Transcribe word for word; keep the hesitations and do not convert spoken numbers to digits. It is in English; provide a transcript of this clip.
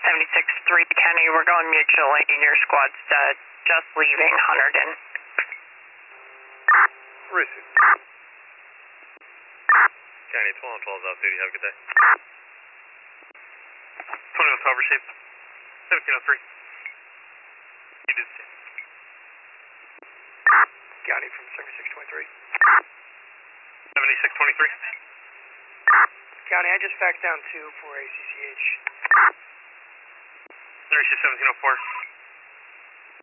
seventy-six three Kenny, we're going mutually. Your squad's uh, just leaving Hunterdon. Receive. County twelve twelve is off duty. Have a good day. twenty-one twelve received. seventeen oh three. You did the same. County from seventy-six twenty-three. seventy-six twenty-three. County, I just backed down two for A C C H. Nurse seventeen oh four.